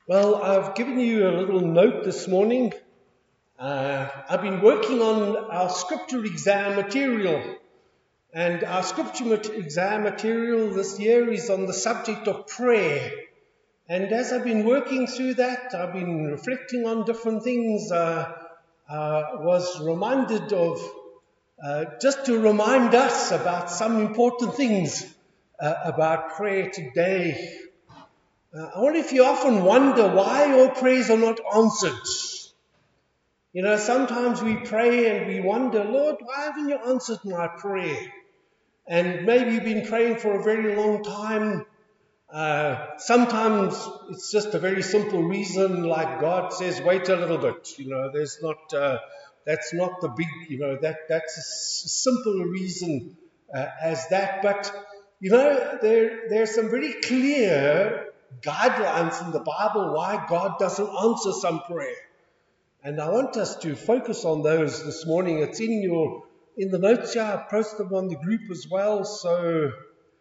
Well, I've given you a little note this morning. I've been working on our scripture exam material. And our scripture exam material this year is on the subject of prayer. And as I've been working through that, I've been reflecting on different things. Was reminded of, just to remind us about some important things about prayer today. I wonder if you often wonder why your prayers are not answered. You know, sometimes we pray and we wonder, Lord, why haven't you answered my prayer? And maybe you've been praying for a very long time. Sometimes it's just a very simple reason, like God says, wait a little bit. You know, that's not the big, that's a simple reason as that. But, there's some very clear guidelines in the Bible why God doesn't answer some prayer. And I want us to focus on those this morning. It's in the notes here. I posted them on the group as well. So,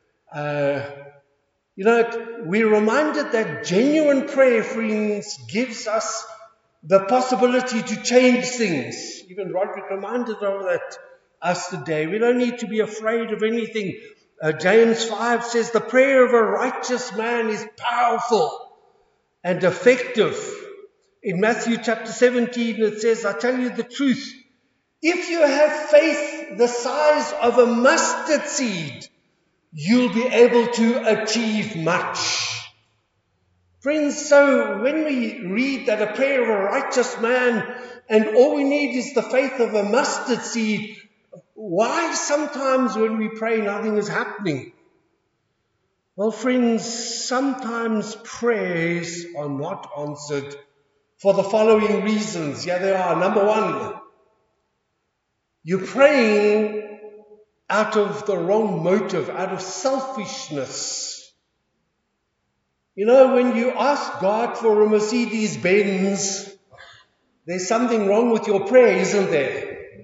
we're reminded that genuine prayer, friends, gives us the possibility to change things. Even Roderick reminded us today. We don't need to be afraid of anything. James 5 says the prayer of a righteous man is powerful and effective. In Matthew chapter 17 it says, I tell you the truth, if you have faith the size of a mustard seed, you'll be able to achieve much. Friends, so when we read that a prayer of a righteous man and all we need is the faith of a mustard seed, why sometimes when we pray nothing is happening? Well, friends, sometimes prayers are not answered for the following reasons. Yeah, they are. Number one, you're praying out of the wrong motive, out of selfishness. You know, when you ask God for a Mercedes-Benz, there's something wrong with your prayer, isn't there?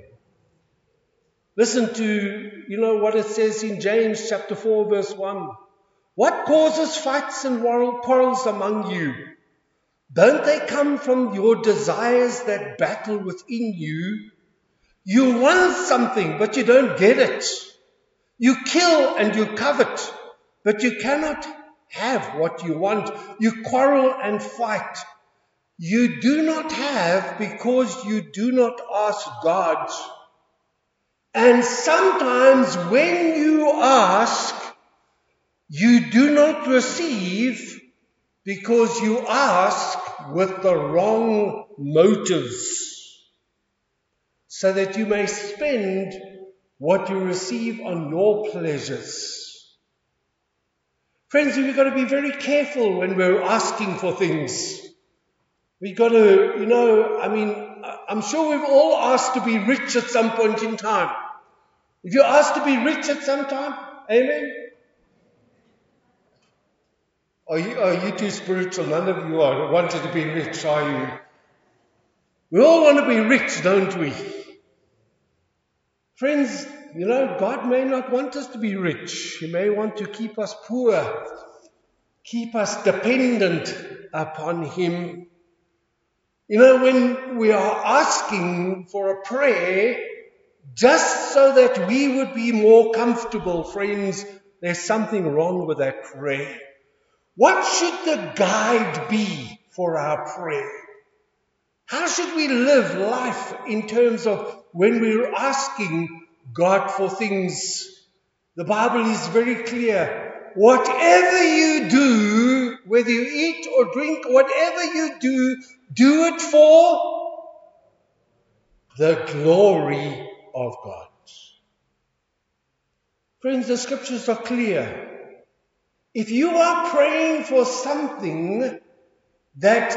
Listen to, what it says in James chapter 4, verse 1. What causes fights and quarrels among you? Don't they come from your desires that battle within you? You want something, but you don't get it. You kill and you covet, but you cannot have what you want. You quarrel and fight. You do not have because you do not ask God. And sometimes when you ask, you do not receive because you ask with the wrong motives, so that you may spend what you receive on your pleasures. Friends, we've got to be very careful when we're asking for things. We've got to, I'm sure we've all asked to be rich at some point in time. If you're asked to be rich at some time, amen? Are you too spiritual? None of you are wanted to be rich, are you? We all want to be rich, don't we? Friends, God may not want us to be rich. He may want to keep us poor, keep us dependent upon Him. When we are asking for a prayer, just so that we would be more comfortable, friends, there's something wrong with that prayer. What should the guide be for our prayer? How should we live life in terms of when we're asking God for things? The Bible is very clear. Whatever you do, whether you eat or drink, whatever you do, do it for the glory of God. Friends, the scriptures are clear. If you are praying for something that's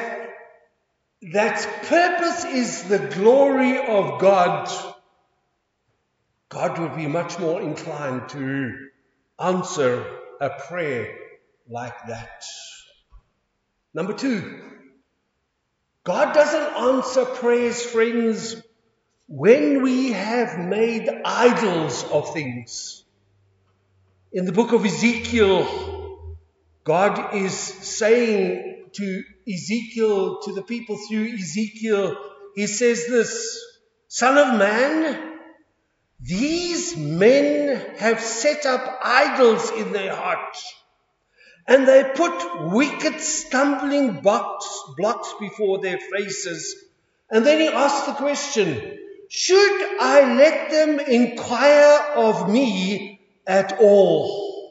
purpose is the glory of God, God would be much more inclined to answer a prayer like that. Number two, God doesn't answer prayers, friends, when we have made idols of things. In the book of Ezekiel, God is saying to Ezekiel, to the people through Ezekiel, he says this, Son of man, these men have set up idols in their hearts, and they put wicked stumbling blocks before their faces. And then he asks the question, should I let them inquire of me at all?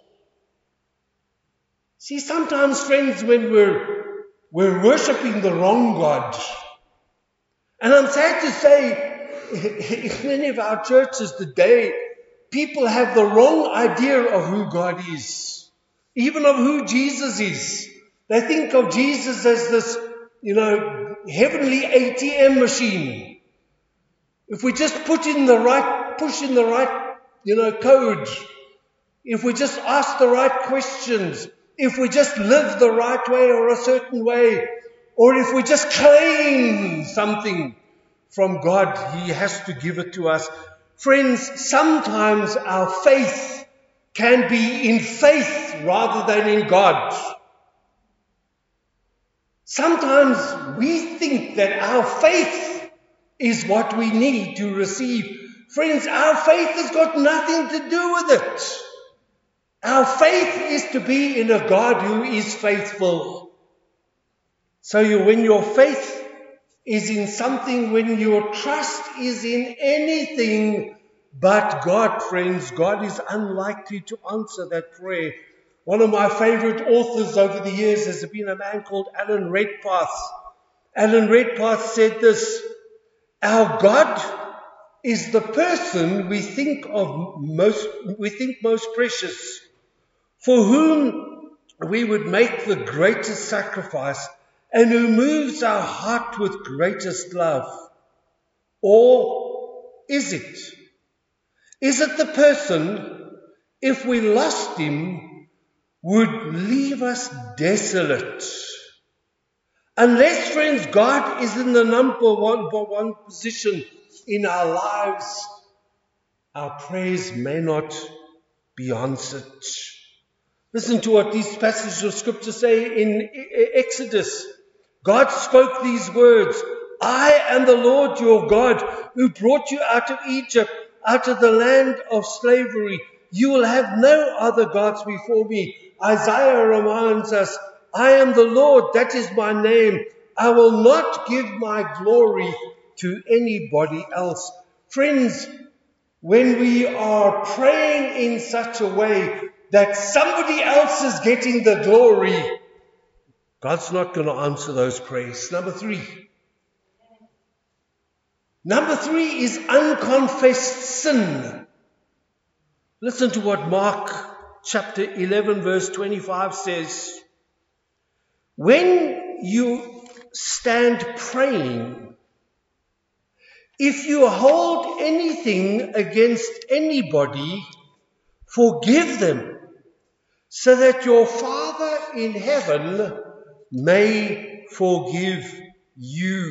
See, sometimes, friends, when we're worshipping the wrong God, and I'm sad to say, in many of our churches today, people have the wrong idea of who God is, even of who Jesus is. They think of Jesus as this, heavenly ATM machine. If we just push in the right, code, if we just ask the right questions, if we just live the right way or a certain way, or if we just claim something from God, He has to give it to us. Friends, sometimes our faith can be in faith rather than in God. Sometimes we think that our faith is what we need to receive. Friends, our faith has got nothing to do with it. Our faith is to be in a God who is faithful. So when your faith is in something, when your trust is in anything but God, friends, God is unlikely to answer that prayer. One of my favorite authors over the years has been a man called Alan Redpath. Alan Redpath said this, our God is the person we think most precious, for whom we would make the greatest sacrifice, and who moves our heart with greatest love. Or is it? Is it the person, if we lost him, would leave us desolate? Unless, friends, God is in the number one position in our lives, our prayers may not be answered. Listen to what these passages of Scripture say in Exodus. God spoke these words, I am the Lord your God who brought you out of Egypt, out of the land of slavery. You will have no other gods before me. Isaiah reminds us, I am the Lord, that is my name. I will not give my glory to anybody else. Friends, when we are praying in such a way that somebody else is getting the glory, God's not going to answer those prayers. Number three is unconfessed sin. Listen to what Mark chapter 11 verse 25 says. When you stand praying, if you hold anything against anybody, forgive them, so that your Father in heaven may forgive you.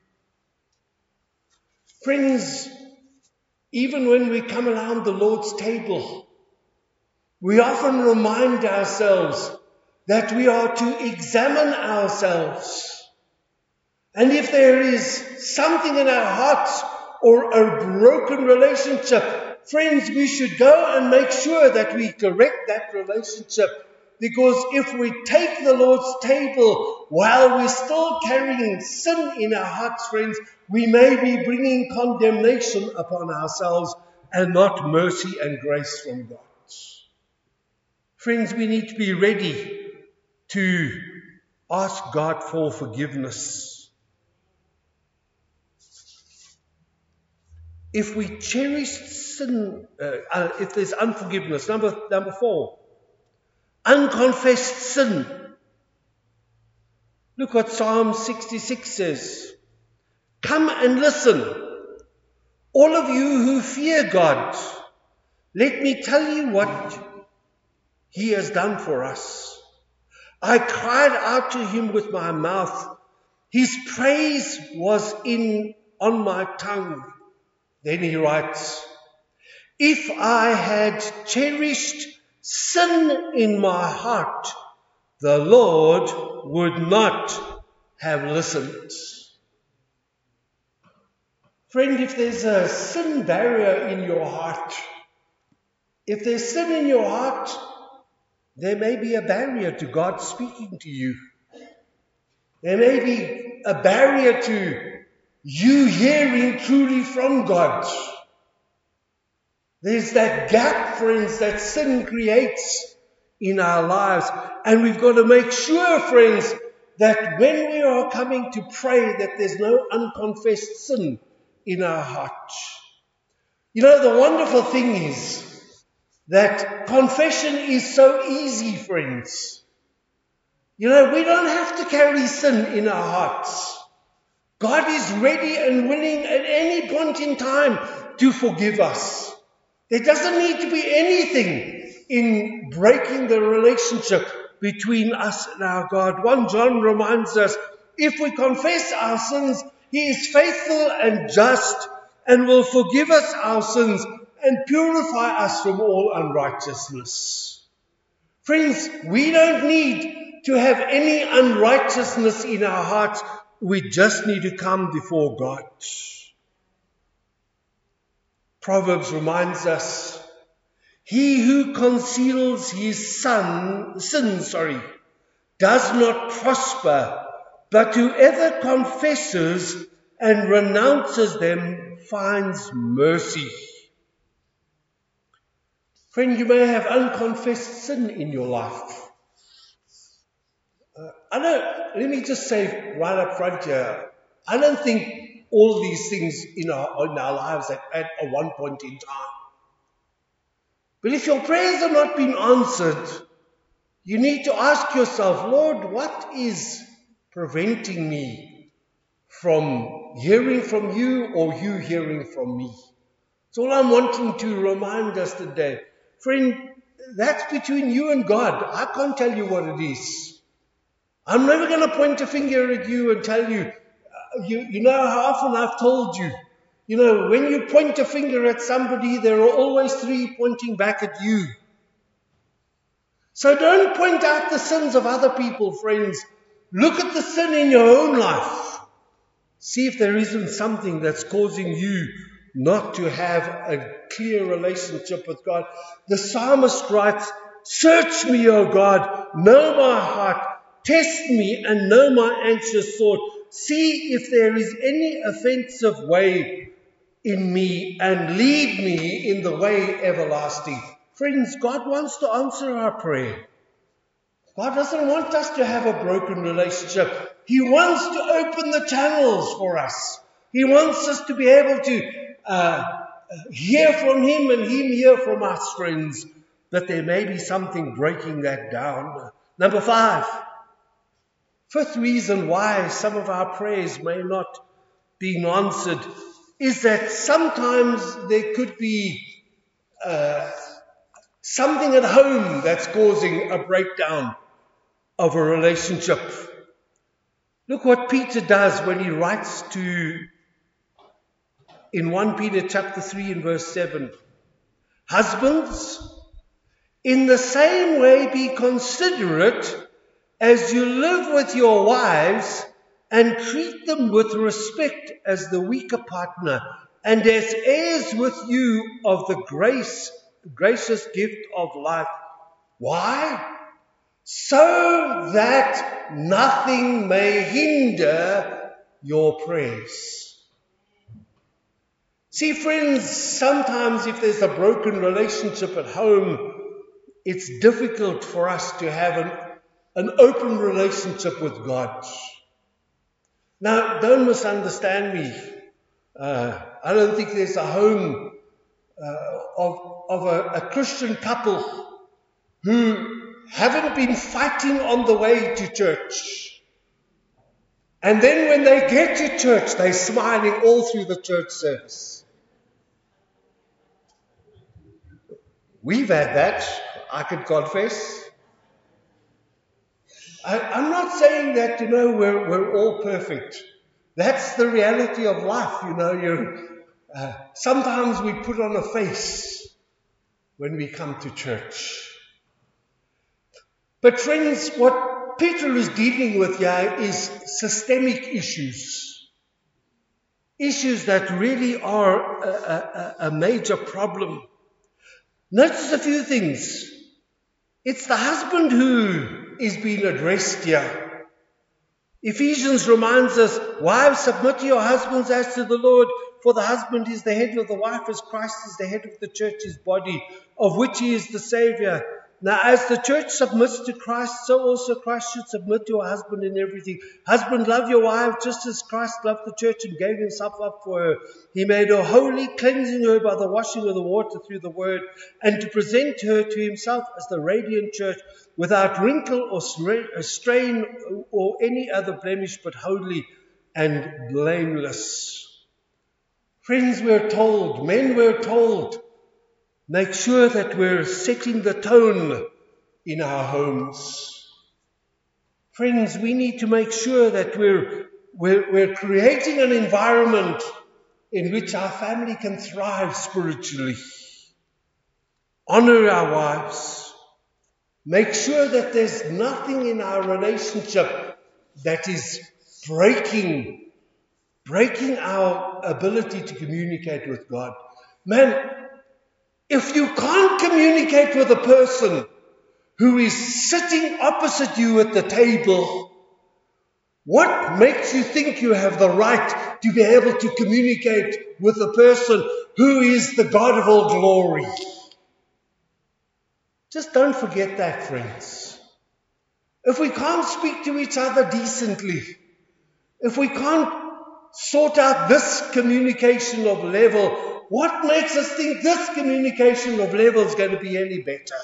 Friends, even when we come around the Lord's table, we often remind ourselves that we are to examine ourselves. And if there is something in our hearts or a broken relationship, friends, we should go and make sure that we correct that relationship. Because if we take the Lord's table while we're still carrying sin in our hearts, friends, we may be bringing condemnation upon ourselves and not mercy and grace from God. Friends, we need to be ready to ask God for forgiveness. If we cherish sin, if there's unforgiveness, number 4, unconfessed sin. Look what Psalm 66 says. Come and listen, all of you who fear God. Let me tell you what He has done for us. I cried out to Him with my mouth. His praise was on my tongue. Then he writes, if I had cherished sin in my heart, the Lord would not have listened. Friend, if there's a sin barrier in your heart, if there's sin in your heart, there may be a barrier to God speaking to you. There may be a barrier to you hearing truly from God. There's that gap, friends, that sin creates in our lives. And we've got to make sure, friends, that when we are coming to pray, that there's no unconfessed sin in our heart. You know, the wonderful thing is that confession is so easy, friends. You know, we don't have to carry sin in our hearts. God is ready and willing at any point in time to forgive us. There doesn't need to be anything in breaking the relationship between us and our God. 1 John reminds us, if we confess our sins, He is faithful and just and will forgive us our sins and purify us from all unrighteousness. Friends, we don't need to have any unrighteousness in our hearts. We just need to come before God. Proverbs reminds us, he who conceals his sin, does not prosper, but whoever confesses and renounces them finds mercy. Friend, you may have unconfessed sin in your life. Let me just say right up front here, I don't think all these things in our lives at one point in time. But if your prayers have not been answered, you need to ask yourself, Lord, what is preventing me from hearing from you or you hearing from me? That's all I'm wanting to remind us today. Friend, that's between you and God. I can't tell you what it is. I'm never going to point a finger at you and tell you, you know how often I've told you, you know, when you point a finger at somebody, there are always three pointing back at you. So don't point out the sins of other people, friends. Look at the sin in your own life. See if there isn't something that's causing you not to have a clear relationship with God. The psalmist writes, search me, O God, know my heart, test me and know my anxious thought. See if there is any offensive way in me and lead me in the way everlasting. Friends, God wants to answer our prayer. God doesn't want us to have a broken relationship. He wants to open the channels for us. He wants us to be able to hear from Him and Him hear from us, friends. But there may be something breaking that down. Number 5. Fifth reason why some of our prayers may not be answered is that sometimes there could be something at home that's causing a breakdown of a relationship. Look what Peter does when he writes in 1 Peter chapter 3 and verse 7. Husbands, in the same way be considerate as you live with your wives, and treat them with respect as the weaker partner, and as heirs with you of the gracious gift of life. Why? So that nothing may hinder your prayers. See, friends, sometimes if there's a broken relationship at home, it's difficult for us to have an open relationship with God. Now, don't misunderstand me. I don't think there's a home of a Christian couple who haven't been fighting on the way to church. And then when they get to church, they're smiling all through the church service. We've had that, I can confess. I'm not saying that, we're all perfect. That's the reality of life, sometimes we put on a face when we come to church. But friends, what Peter is dealing with here is systemic issues. Issues that really are a major problem. Notice a few things. It's the husband who is being addressed here. Ephesians reminds us, wives, submit to your husbands as to the Lord, for the husband is the head of the wife, as Christ is the head of the church, his body, of which he is the Savior. Now, as the church submits to Christ, so also Christ should submit to your husband in everything. Husband, love your wife just as Christ loved the church and gave himself up for her. He made her holy, cleansing her by the washing of the water through the word, and to present her to himself as the radiant church, without wrinkle or strain or any other blemish, but holy and blameless. Friends, we're told, men we're told, make sure that we're setting the tone in our homes. Friends, we need to make sure that we're creating an environment in which our family can thrive spiritually. Honor our wives. Make sure that there's nothing in our relationship that is breaking our ability to communicate with God. Man, if you can't communicate with a person who is sitting opposite you at the table, what makes you think you have the right to be able to communicate with a person who is the God of all glory? Just don't forget that, friends. If we can't speak to each other decently, if we can't sort out this communication of level, what makes us think this communication of level is going to be any better?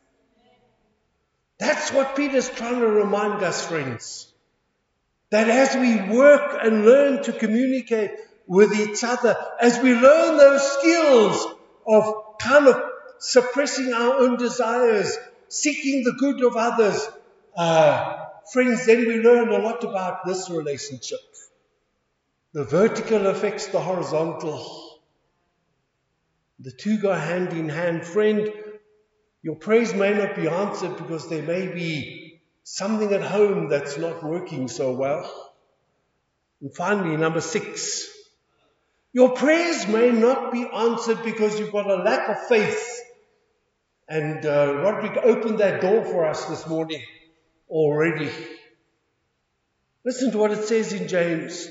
That's what Peter's trying to remind us, friends. That as we work and learn to communicate with each other, as we learn those skills of kind of suppressing our own desires, seeking the good of others, friends, then we learn a lot about this relationship. The vertical affects the horizontal. The two go hand in hand. Friend, your prayers may not be answered because there may be something at home that's not working so well. And finally, number 6. Your prayers may not be answered because you've got a lack of faith. And Roderick opened that door for us this morning already. Listen to what it says in James.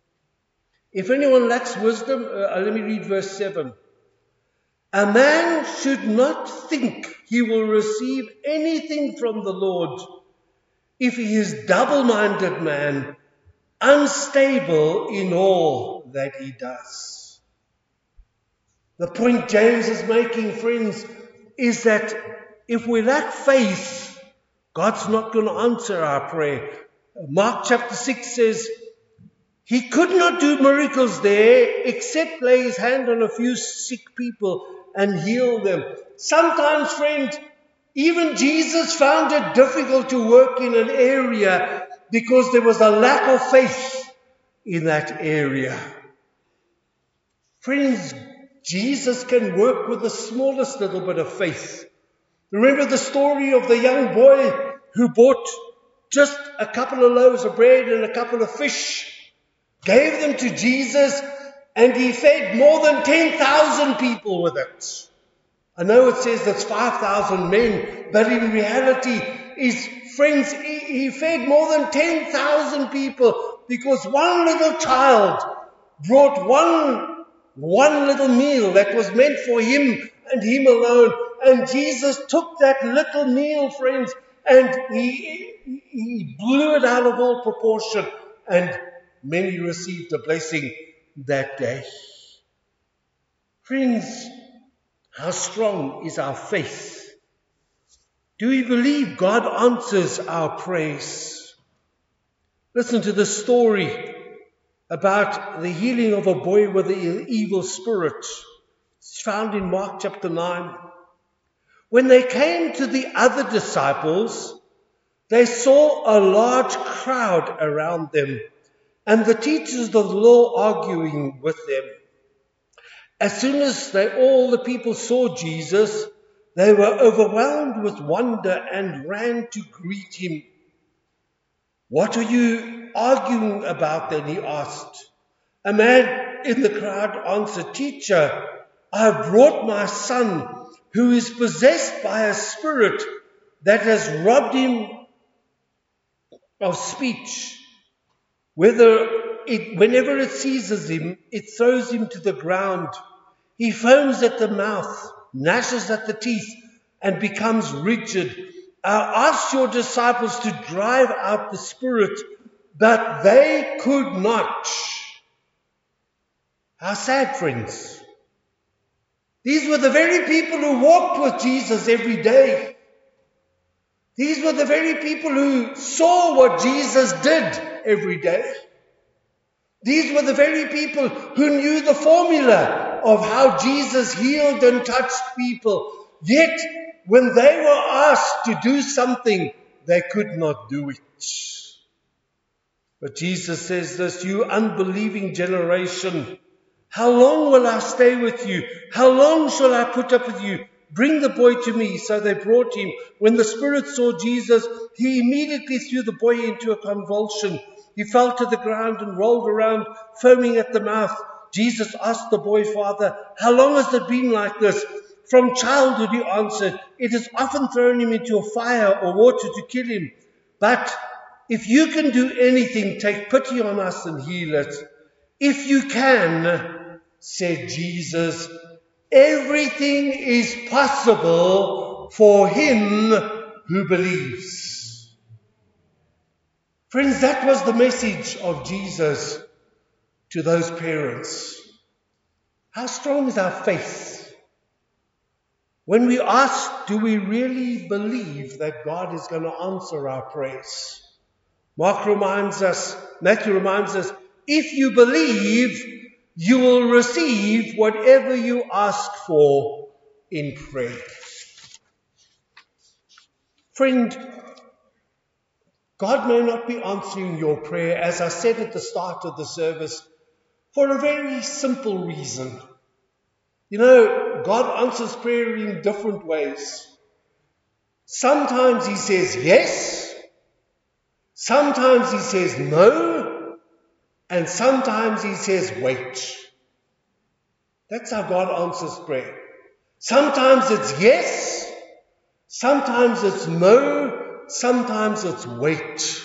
If anyone lacks wisdom, let me read verse 7. A man should not think he will receive anything from the Lord if he is double-minded man, unstable in all that he does. The point James is making, friends, is that if we lack faith, God's not going to answer our prayer. Mark chapter 6 says, he could not do miracles there except lay his hand on a few sick people and heal them. Sometimes, friend, even Jesus found it difficult to work in an area because there was a lack of faith in that area. Friends, Jesus can work with the smallest little bit of faith. Remember the story of the young boy who bought just a couple of loaves of bread and a couple of fish, gave them to Jesus, and he fed more than 10,000 people with it. I know it says that's 5,000 men, but in reality, friends, he fed more than 10,000 people because one little child brought one little meal that was meant for him and him alone. And Jesus took that little meal, friends, and he blew it out of all proportion, and many received a blessing that day. Friends, how strong is our faith? Do we believe God answers our prayers? Listen to the story about the healing of a boy with an evil spirit. It's found in Mark chapter 9. When they came to the other disciples, they saw a large crowd around them and the teachers of the law arguing with them. As soon as all the people saw Jesus, They were overwhelmed with wonder and ran to greet him. "What are you arguing about then?" he asked. A man in the crowd answered, "Teacher, I have brought my son who is possessed by a spirit that has robbed him of speech. Whenever it seizes him, it throws him to the ground. He foams at the mouth, gnashes at the teeth, and becomes rigid. I asked your disciples to drive out the spirit, but they could not." How sad, friends. These were the very people who walked with Jesus every day. These were the very people who saw what Jesus did every day. These were the very people who knew the formula of how Jesus healed and touched people. Yet, when they were asked to do something, they could not do it. But Jesus says this, "You unbelieving generation, how long will I stay with you? How long shall I put up with you? Bring the boy to me." So they brought him. When the spirit saw Jesus, he immediately threw the boy into a convulsion. He fell to the ground and rolled around, foaming at the mouth. Jesus asked the boy father, "How long has it been like this?" "From childhood," he answered. "It has often thrown him into a fire or water to kill him. But if you can do anything, take pity on us and heal it." "If you can," said Jesus, "everything is possible for him who believes." Friends, that was the message of Jesus to those parents. How strong is our faith? When we ask, do we really believe that God is going to answer our prayers? Matthew reminds us, if you believe, you will receive whatever you ask for in prayer. Friend, God may not be answering your prayer, as I said at the start of the service, for a very simple reason. You know, God answers prayer in different ways. Sometimes he says yes, sometimes he says no, and sometimes he says wait. That's how God answers prayer. Sometimes it's yes, sometimes it's no, sometimes it's wait.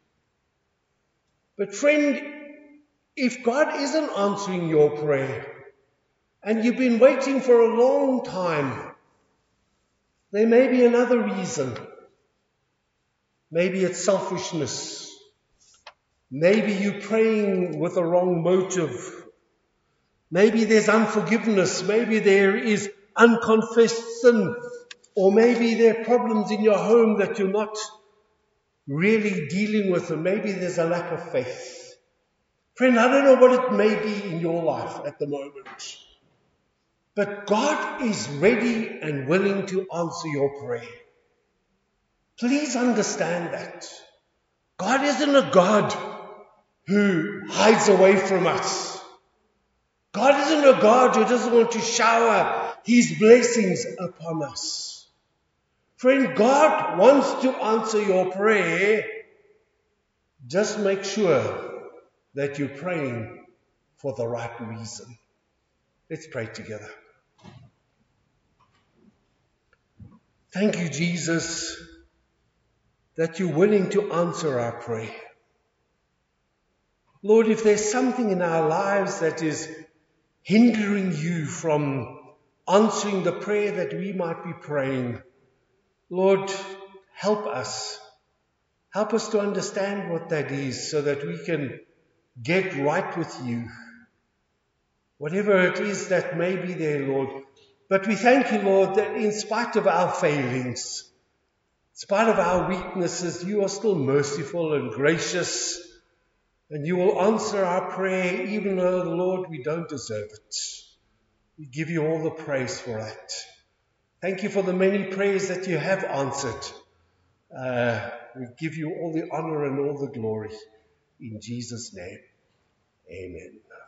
But friend, if God isn't answering your prayer, and you've been waiting for a long time, there may be another reason. Maybe it's selfishness. Maybe you're praying with the wrong motive. Maybe there's unforgiveness. Maybe there is unconfessed sin. Or maybe there are problems in your home that you're not really dealing with. Or maybe there's a lack of faith. Friend, I don't know what it may be in your life at the moment. But God is ready and willing to answer your prayer. Please understand that. God isn't a God who hides away from us. God isn't a God who doesn't want to shower his blessings upon us. Friend, God wants to answer your prayer. Just make sure that you're praying for the right reason. Let's pray together. Thank you, Jesus, that you're willing to answer our prayer. Lord, if there's something in our lives that is hindering you from answering the prayer that we might be praying, Lord, help us. Help us to understand what that is so that we can get right with you. Whatever it is that may be there, Lord. But we thank you, Lord, that in spite of our failings, in spite of our weaknesses, you are still merciful and gracious, and you will answer our prayer even though, Lord, we don't deserve it. We give you all the praise for that. Thank you for the many prayers that you have answered. We give you all the honor and all the glory. In Jesus' name, amen.